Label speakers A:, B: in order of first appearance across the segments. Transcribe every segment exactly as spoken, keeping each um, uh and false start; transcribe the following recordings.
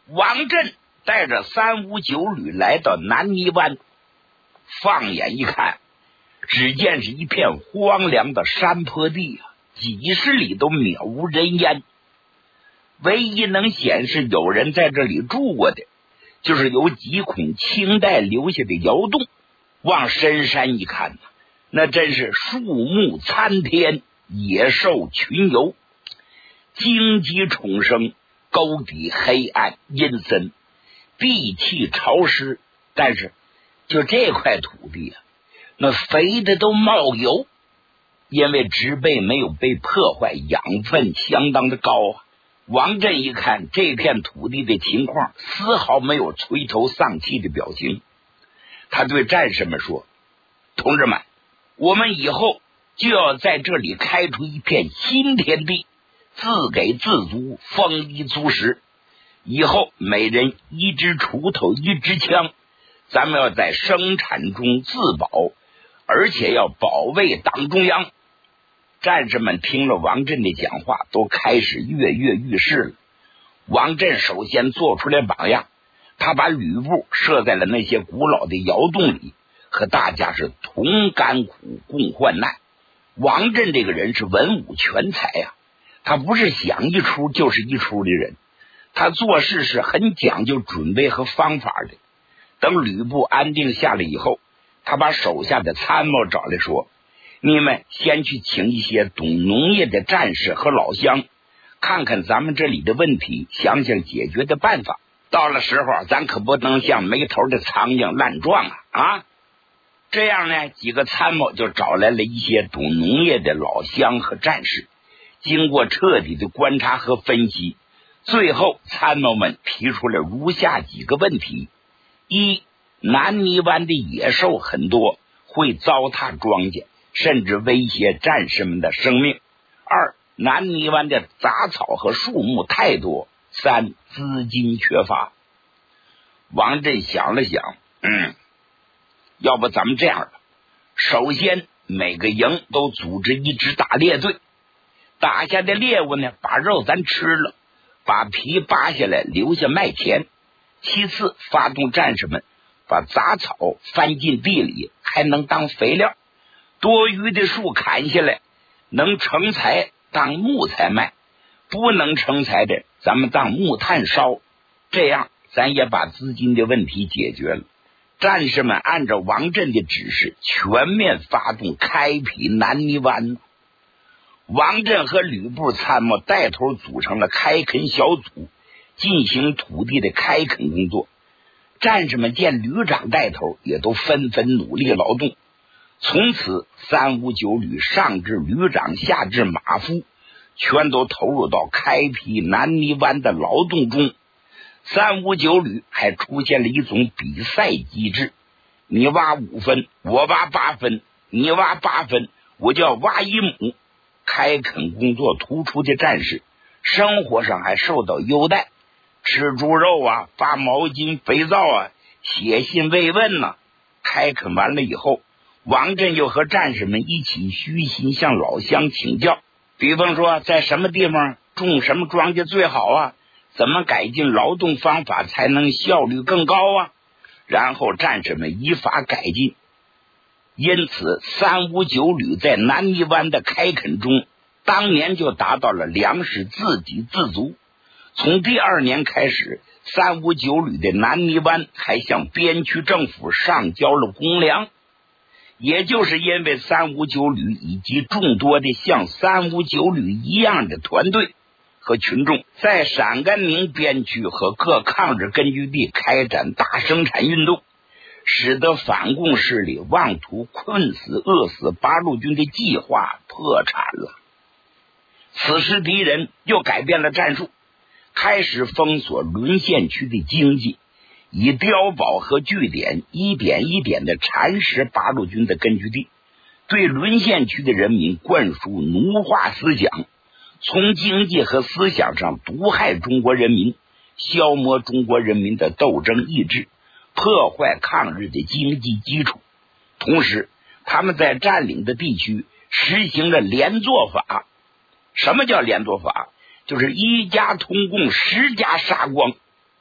A: 王震带着三五九旅来到南泥湾，放眼一看，只见是一片荒凉的山坡地啊，几十里都渺无人烟。唯一能显示有人在这里住过的，就是有几孔清代留下的窑洞。往深山一看，那真是树木参天，野兽群游，荆棘丛生，沟底黑暗阴森，地气潮湿。但是就这块土地啊，那肥的都冒油，因为植被没有被破坏，养分相当的高啊。王震一看这片土地的情况，丝毫没有垂头丧气的表情。他对战士们说：同志们，我们以后就要在这里开出一片新天地，自给自足，丰衣足食。以后每人一支锄头，一支枪，咱们要在生产中自保，而且要保卫党中央。战士们听了王震的讲话，都开始跃跃欲试了。王震首先做出来榜样，他把吕布设在了那些古老的窑洞里，和大家是同甘苦，共患难。王震这个人是文武全才呀、啊，他不是想一出就是一出的人，他做事是很讲究准备和方法的。等吕布安定下来以后，他把手下的参谋找来说：你们先去请一些懂农业的战士和老乡，看看咱们这里的问题，想想解决的办法。到了时候，咱可不能像没头的苍蝇乱撞啊！啊，这样呢，几个参谋就找来了一些懂农业的老乡和战士，经过彻底的观察和分析，最后参谋们提出了如下几个问题：一，南泥湾的野兽很多，会糟蹋庄稼，甚至威胁战士们的生命。二，南泥湾的杂草和树木太多。三，资金缺乏。王震想了想，嗯，要不咱们这样吧，首先每个营都组织一支打猎队，打下的猎物呢，把肉咱吃了，把皮扒下来留下卖钱。其次，发动战士们把杂草翻进地里，还能当肥料。多余的树砍下来，能成材当木材卖，不能成材的咱们当木炭烧，这样咱也把资金的问题解决了。战士们按照王震的指示，全面发动开辟南泥湾。王震和吕布参谋带头组成了开垦小组，进行土地的开垦工作。战士们见旅长带头，也都纷纷努力劳动。从此三五九旅上至旅长，下至马夫，全都投入到开辟南泥湾的劳动中。三五九旅还出现了一种比赛机制，你挖五分，我挖八分，你挖八分，我就要挖一亩。开垦工作突出的战士，生活上还受到优待，吃猪肉啊，发毛巾、肥皂啊，写信慰问呢、啊。开垦完了以后，王震又和战士们一起虚心向老乡请教，比方说在什么地方种什么庄稼最好啊，怎么改进劳动方法才能效率更高啊？然后战士们依法改进。因此三五九旅在南泥湾的开垦中，当年就达到了粮食自给自足。从第二年开始，三五九旅的南泥湾还向边区政府上交了公粮。也就是因为三五九旅以及众多的像三五九旅一样的团队和群众，在陕甘宁边区和各抗日根据地开展大生产运动，使得反共势力妄图困死饿死八路军的计划破产了。此时敌人又改变了战术，开始封锁沦陷区的经济，以碉堡和据点一点一点的蚕食八路军的根据地，对沦陷区的人民灌输奴化思想，从经济和思想上毒害中国人民，消磨中国人民的斗争意志，破坏抗日的经济基础。同时他们在占领的地区实行了连坐法。什么叫连坐法？就是一家通共，十家杀光。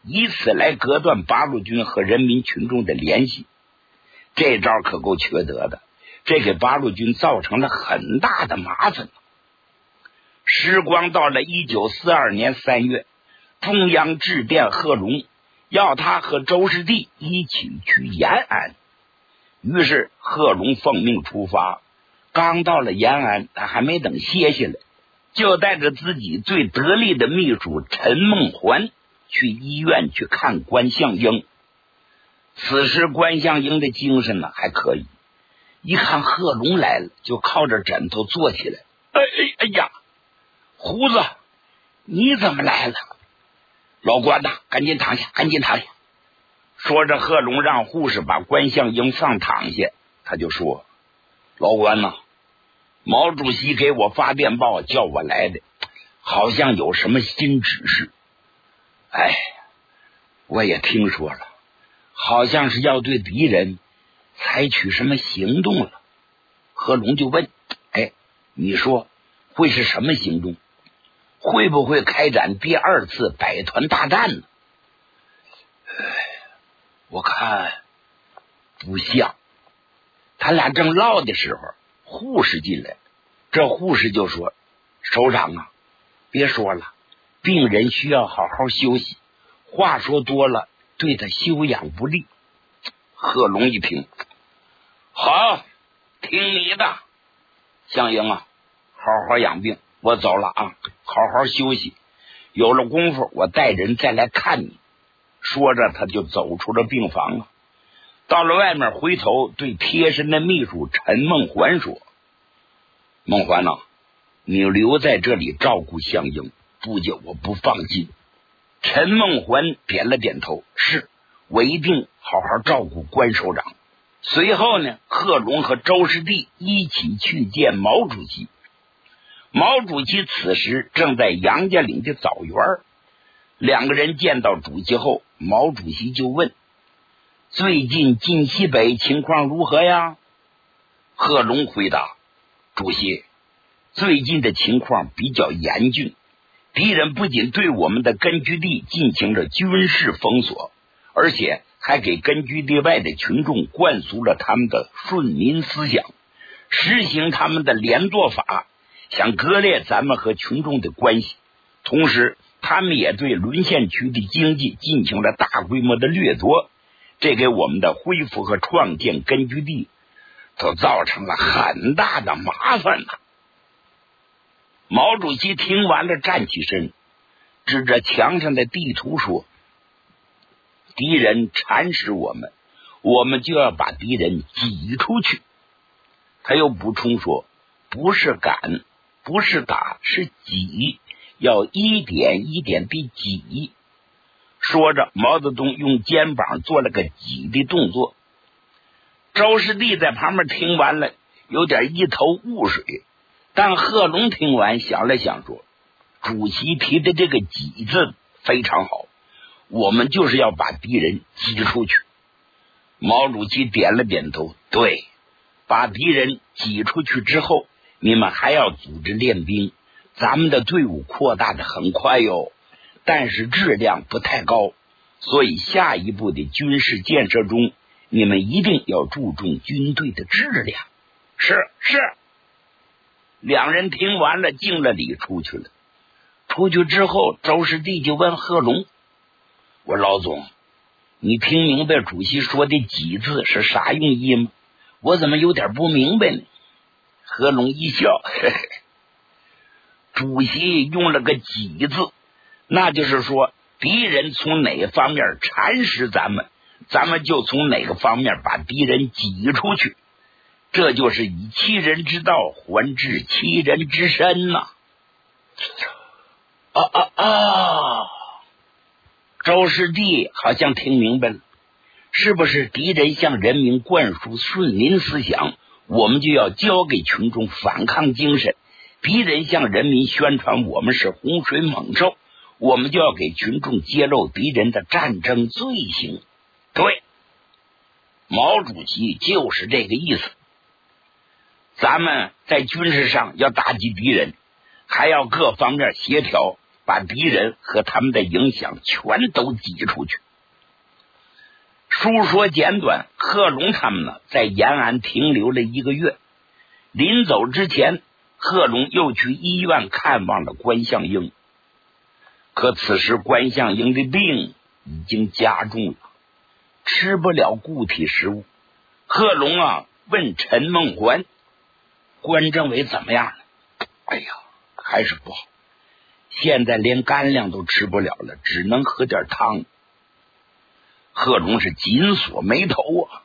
A: 以此来隔断八路军和人民群众的联系。这招可够缺德的，这给八路军造成了很大的麻烦。时光到了一九四二年三月，中央致电贺龙，要他和周士第一起去延安。于是贺龙奉命出发，刚到了延安，他还没等歇下来，就带着自己最得力的秘书陈梦环去医院去看关向英。此时关向英的精神呢还可以，一看贺龙来了，就靠着枕头坐起来。哎哎哎呀，胡子，你怎么来了？老关呐，赶紧躺下，赶紧躺下。说着，贺龙让护士把关向英放躺下，他就说：老关呐，毛主席给我发电报叫我来的，好像有什么新指示。哎，我也听说了，好像是要对敌人采取什么行动了。贺龙就问：哎，你说会是什么行动？会不会开展第二次百团大战呢？我看不像。他俩正唠的时候，护士进来，这护士就说：首长啊，别说了，病人需要好好休息，话说多了对他休养不利。贺龙一听，好，听你的，向英啊，好好养病，我走了啊，好好休息，有了功夫我带人再来看你。说着他就走出了病房啊，到了外面，回头对贴身的秘书陈梦环说：梦环呐、啊，你留在这里照顾向英，不叫我不放心。陈梦环点了点头，是，我一定好好照顾关首长。随后呢，贺龙和周士第一起去见毛主席。毛主席此时正在杨家岭的枣园，两个人见到主席后，毛主席就问：最近晋西北情况如何呀？贺龙回答：主席，最近的情况比较严峻，敌人不仅对我们的根据地进行了军事封锁，而且还给根据地外的群众灌输了他们的顺民思想，实行他们的连坐法，想割裂咱们和群众的关系。同时他们也对沦陷区的经济进行了大规模的掠夺，这给我们的恢复和创建根据地都造成了很大的麻烦了。毛主席听完了，站起身，指着墙上的地图说：敌人蚕食我们，我们就要把敌人挤出去。他又补充说：不是赶，不是打，是挤，要一点一点地挤。说着，毛泽东用肩膀做了个挤的动作。周士第在旁边听完了，有点一头雾水，但贺龙听完想了想说：主席提的这个挤字非常好，我们就是要把敌人挤出去。毛主席点了点头，对，把敌人挤出去之后，你们还要组织练兵，咱们的队伍扩大的很快哟，但是质量不太高，所以下一步的军事建设中，你们一定要注重军队的质量。是是。两人听完了，敬了礼，出去了。出去之后，周士第就问贺龙：我老总，你听明白主席说的挤字是啥用意吗？我怎么有点不明白呢？贺龙一笑，嘿嘿，主席用了个挤字，那就是说敌人从哪方面蚕食咱们，咱们就从哪个方面把敌人挤出去，这就是以其人之道还治其人之身呐、啊！啊啊啊！周士第好像听明白了，是不是敌人向人民灌输顺民思想，我们就要教给群众反抗精神？敌人向人民宣传我们是洪水猛兽，我们就要给群众揭露敌人的战争罪行。对，毛主席就是这个意思。咱们在军事上要打击敌人，还要各方面协调， 把敌人和他们的影响全都挤出去。书说简短，贺龙他们呢在延安停留了一个月。临走之前，贺龙又去医院看望了关向英。可此时关向英的病已经加重了，吃不了固体食物。贺龙啊问陈梦环，关政委怎么样了？哎呀，还是不好，现在连干粮都吃不了了，只能喝点汤。贺龙是紧锁眉头啊。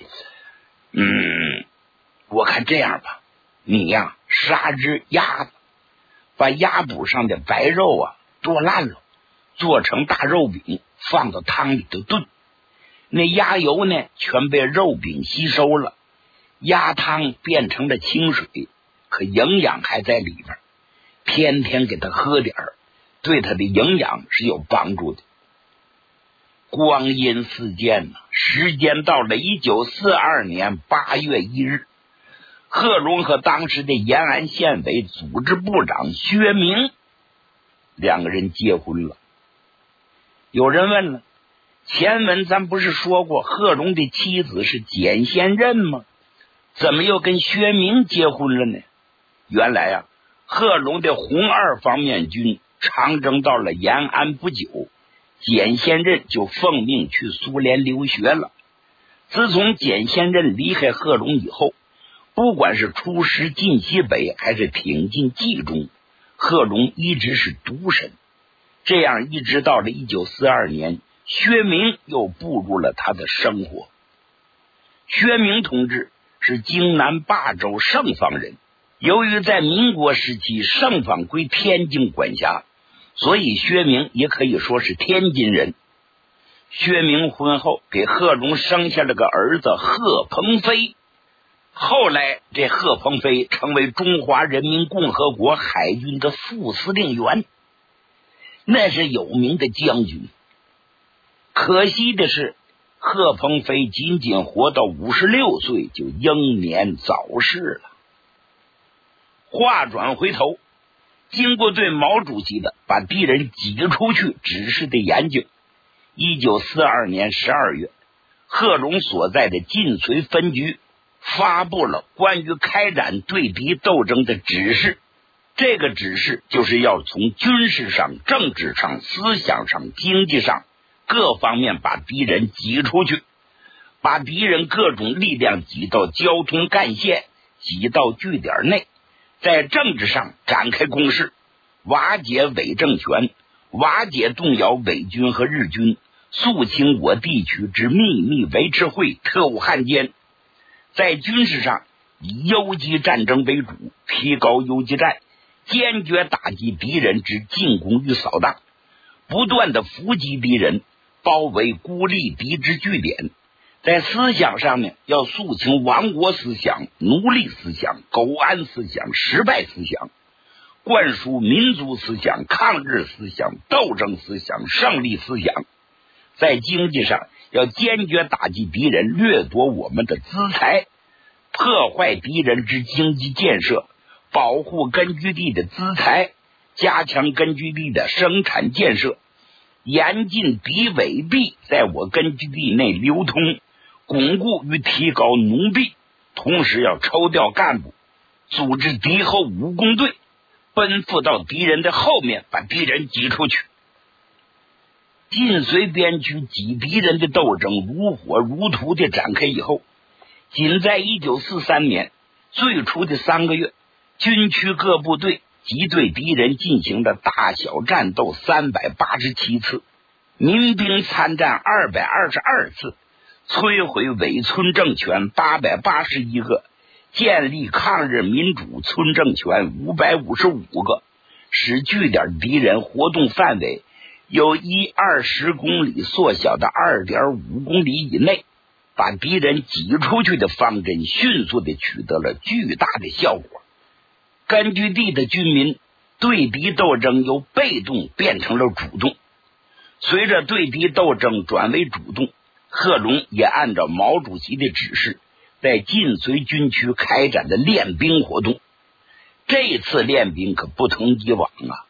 A: 嗯，我看这样吧，你呀杀只鸭子，把鸭补上的白肉啊剁烂了，做成大肉饼，放到汤里头炖。那鸭油呢全被肉饼吸收了，鸭汤变成了清水，可营养还在里边，天天给他喝点儿，对他的营养是有帮助的。光阴似箭啊，时间到了一九四二年八月一日，贺龙和当时的延安县委组织部长薛明两个人结婚了。有人问了，前文咱不是说过贺龙的妻子是简先任吗？怎么又跟薛明结婚了呢？原来啊，贺龙的红二方面军长征到了延安不久，简先任就奉命去苏联留学了。自从简先任离开贺龙以后，不管是出师晋西北还是挺进冀中，贺龙一直是独身。这样一直到了一九四二年，薛明又步入了他的生活。薛明同志是京南霸州盛坊人，由于在民国时期盛坊归天津管辖，所以薛明也可以说是天津人。薛明婚后给贺龙生下了个儿子贺鹏飞，后来这贺鹏飞成为中华人民共和国海军的副司令员，那是有名的将军。可惜的是，贺鹏飞仅仅活到五十六岁就英年早逝了。话转回头，经过对毛主席的把敌人挤出去指示的研究，一九四二年十二月，贺龙所在的晋绥分局发布了关于开展对敌斗争的指示。这个指示就是要从军事上、政治上、思想上、经济上各方面把敌人挤出去，把敌人各种力量挤到交通干线，挤到据点内，在政治上展开攻势，瓦解伪政权，瓦解动摇伪军和日军，肃清我地区之秘密维持会、特务汉奸。在军事上以游击战争为主，提高游击战，坚决打击敌人之进攻与扫荡，不断的伏击敌人，包围孤立敌之据点。在思想上面要肃清亡国思想、奴隶思想、苟安思想、失败思想，灌输民族思想、抗日思想、斗争思想、胜利思想。在经济上要坚决打击敌人掠夺我们的资财，破坏敌人之经济建设，保护根据地的资财，加强根据地的生产建设，严禁敌伪币在我根据地内流通，巩固与提高奴币，同时要抽调干部，组织敌后武工队，奔赴到敌人的后面，把敌人挤出去。晋绥边区挤敌人的斗争如火如荼的展开以后，仅在一九四三年最初的三个月，军区各部队即对敌人进行了大小战斗三百八十七次，民兵参战二百二十二次，摧毁伪村政权八百八十一个，建立抗日民主村政权五百五十五个，使据点敌人活动范围由一二十公里缩小到二点五公里以内，把敌人挤出去的方针迅速的取得了巨大的效果。根据地的军民对敌斗争由被动变成了主动。随着对敌斗争转为主动，贺龙也按照毛主席的指示，在晋绥军区开展的练兵活动。这次练兵可不同以往啊，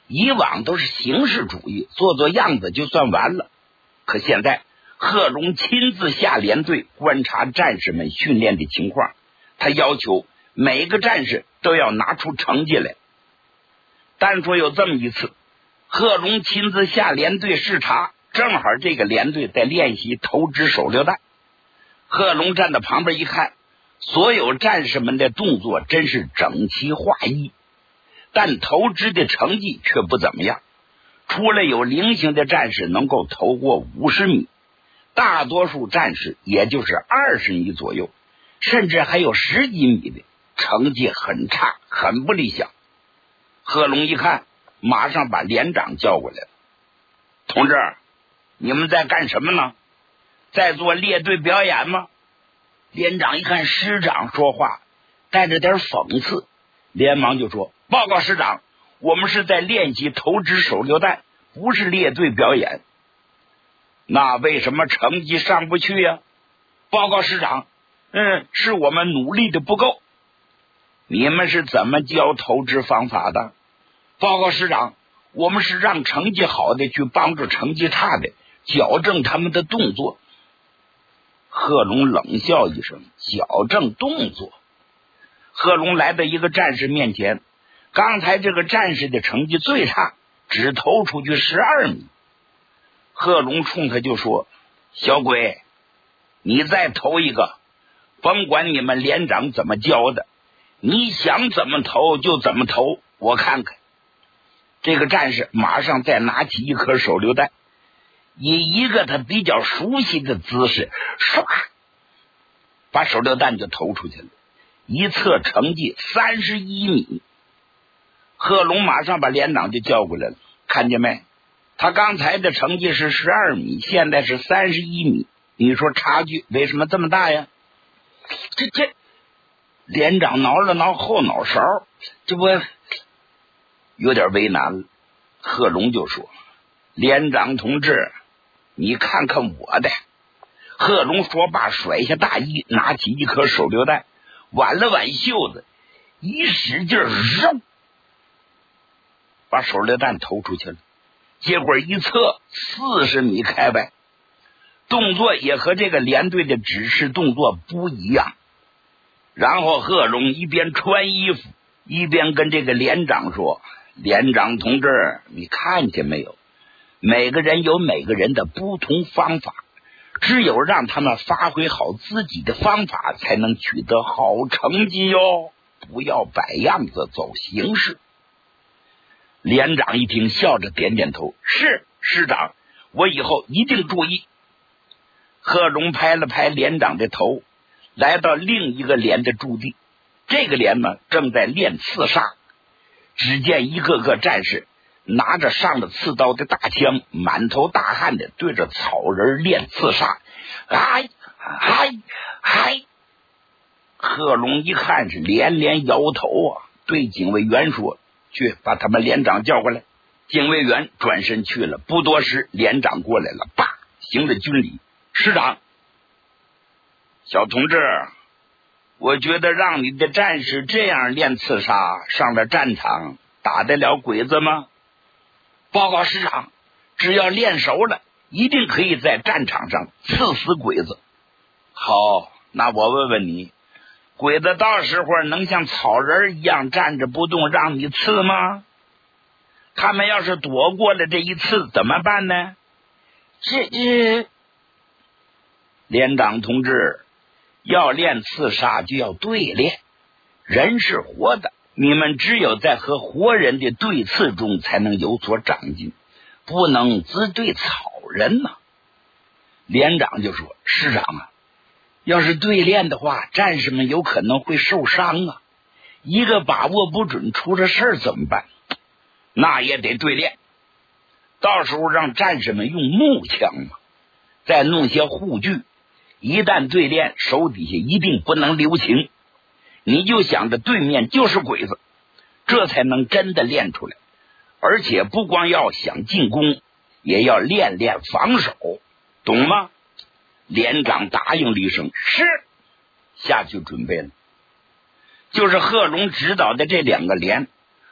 A: 以往都是形式主义，做做样子就算完了。可现在贺龙亲自下连队观察战士们训练的情况，他要求每个战士都要拿出成绩来。但说有这么一次，贺龙亲自下连队视察，正好这个连队在练习投掷手榴弹。贺龙站在旁边一看，所有战士们的动作真是整齐划一，但投掷的成绩却不怎么样。除了有零星的战士能够投过五十米，大多数战士也就是二十米左右，甚至还有十几米的，成绩很差，很不理想。贺龙一看，马上把连长叫过来了。同志，你们在干什么呢？在做列队表演吗？连长一看师长说话带着点讽刺，连忙就说：报告师长，我们是在练习投掷手榴弹，不是列队表演。那为什么成绩上不去呀？报告师长，嗯，是我们努力的不够。你们是怎么教投掷方法的？报告师长，我们是让成绩好的去帮助成绩差的，矫正他们的动作。贺龙冷笑一声，矫正动作。贺龙来到一个战士面前，刚才这个战士的成绩最差，只投出去十二米。贺龙冲他就说：小鬼，你再投一个，甭管你们连长怎么教的，你想怎么投就怎么投，我看看。这个战士马上再拿起一颗手榴弹，以一个他比较熟悉的姿势，唰，把手榴弹就投出去了，一测成绩三十一米。贺龙马上把连长就叫过来了，看见没？他刚才的成绩是十二米，现在是三十一米，你说差距为什么这么大呀？这这连长挠了挠后脑勺，这不有点为难了。贺龙就说：连长同志，你看看我的。贺龙说罢，甩下大衣，拿起一颗手榴弹，挽了挽袖子，一使劲扔，把手榴弹投出去了。结果一测四十米开外，动作也和这个连队的指示动作不一样。然后贺龙一边穿衣服一边跟这个连长说：连长同志，你看见没有？每个人有每个人的不同方法，只有让他们发挥好自己的方法，才能取得好成绩哟，不要摆样子走形式。连长一听，笑着点点头：是师长，我以后一定注意。贺龙拍了拍连长的头，来到另一个连的驻地。这个连呢，正在练刺杀。只见一个个战士拿着上了刺刀的大枪，满头大汗的对着草人练刺杀。哎哎哎！贺龙一看是连连摇头啊，对警卫员说：去把他们连长叫过来。警卫员转身去了，不多时连长过来了，叭行了军礼：师长，小同志，我觉得让你的战士这样练刺杀，上了战场打得了鬼子吗？报告师长，只要练熟了，一定可以在战场上刺死鬼子。好，那我问问你，鬼子到时候能像草人一样站着不动让你刺吗？他们要是躲过了这一刺怎么办呢？这这连长同志，要练刺杀就要对练，人是活的，你们只有在和活人的对刺中才能有所长进，不能只对草人呐、啊。连长就说：师长啊，要是对练的话，战士们有可能会受伤啊，一个把握不准出了事儿怎么办？那也得对练，到时候让战士们用木枪嘛，再弄些护具，一旦对练，手底下一定不能留情。你就想着对面就是鬼子，这才能真的练出来。而且不光要想进攻，也要练练防守，懂吗？连长答应了一声：是。下去准备了。就是贺龙指导的这两个连，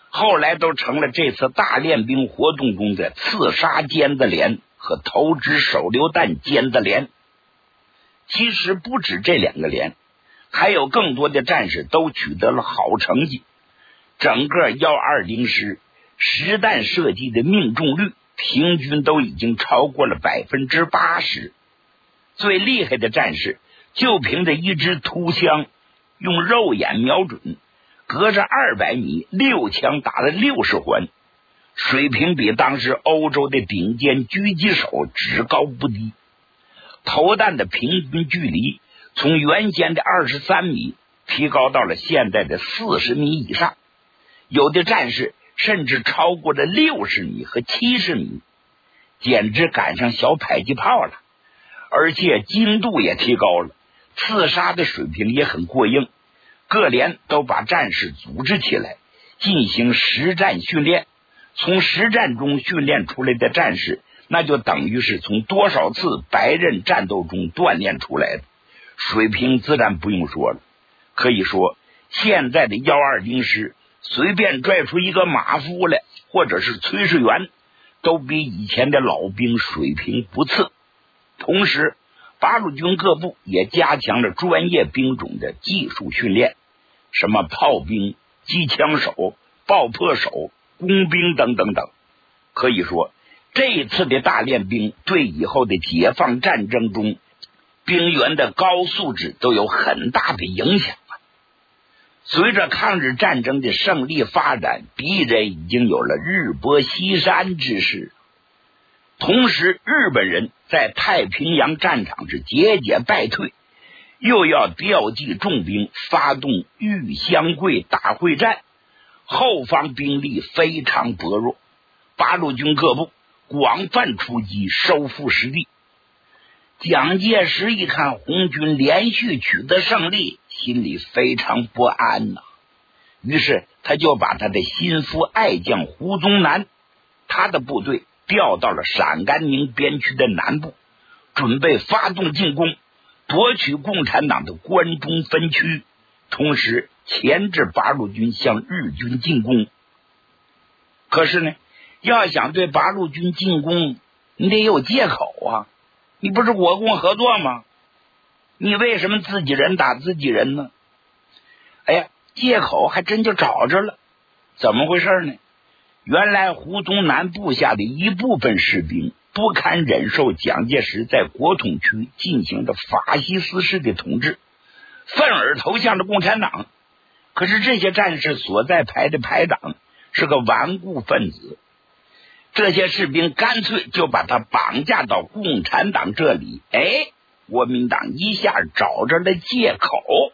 A: 后来都成了这次大练兵活动中的刺杀尖子连和投掷手榴弹尖子连。其实不止这两个连，还有更多的战士都取得了好成绩。整个一二零师实弹射击的命中率平均都已经超过了百分之八十。最厉害的战士就凭着一支突枪，用肉眼瞄准，隔着二百米六枪打了六十环，水平比当时欧洲的顶尖狙击手只高不低。投弹的平均距离从原先的二十三米提高到了现在的四十米以上，有的战士甚至超过了六十米和七十米，简直赶上小迫击炮了。而且精度也提高了，刺杀的水平也很过硬。各连都把战士组织起来进行实战训练，从实战中训练出来的战士，那就等于是从多少次白刃战斗中锻炼出来的，水平自然不用说了。可以说现在的一二零师随便拽出一个马夫来，或者是炊事员，都比以前的老兵水平不次。同时八路军各部也加强了专业兵种的技术训练，什么炮兵、机枪手、爆破手、工兵等等等。可以说这一次的大练兵对以后的解放战争中兵员的高素质都有很大的影响啊。随着抗日战争的胜利发展，敌人已经有了日薄西山之势。同时日本人在太平洋战场是节节败退，又要调集重兵发动玉香桂大会战，后方兵力非常薄弱，八路军各部广泛出击收复失地。蒋介石一看红军连续取得胜利，心里非常不安呐、啊，于是他就把他的心腹爱将胡宗南，他的部队调到了陕甘宁边区的南部，准备发动进攻，夺取共产党的关中分区，同时钳制八路军向日军进攻。可是呢，要想对八路军进攻，你得有借口啊！你不是国共合作吗？你为什么自己人打自己人呢？哎呀，借口还真就找着了。怎么回事呢？原来胡宗南部下的一部分士兵不堪忍受蒋介石在国统区进行的法西斯式的统治，愤而投向了共产党。可是这些战士所在排的排长是个顽固分子，这些士兵干脆就把他绑架到共产党这里。哎，国民党一下找着了借口，